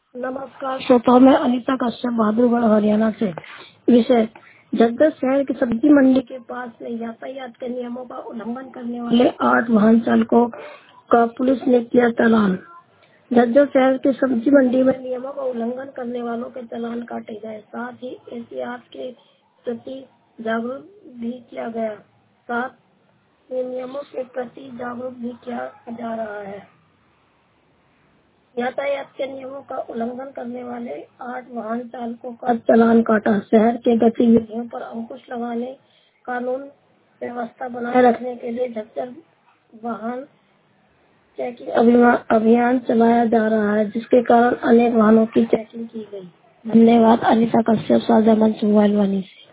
नमस्कार श्रोताओं, मैं अनीता कश्यप बहादुरगढ़ हरियाणा से। विषय जगदल शहर की सब्जी मंडी के पास में यातायात के नियमों का उल्लंघन करने वाले 8 वाहन चालकों का पुलिस ने किया चालान। जगदल शहर की सब्जी मंडी में नियमों का उल्लंघन करने वालों के चालान काटे गए, साथ ही एहतियात के प्रति जागरूक भी किया गया। साथ ही नियमों के प्रति जागरूक भी किया जा रहा है। यातायात के नियमों का उल्लंघन करने वाले 8 वाहन चालकों का चालान काटा। शहर के गतिविधियों पर अंकुश लगाने, कानून व्यवस्था बनाए रखने के लिए झज्जर वाहन चेकिंग अभियान चलाया जा रहा है, जिसके कारण अनेक वाहनों की चेकिंग की गई। धन्यवाद। अनीता कश्यप, साझा मंच मोबाइल वाणी से।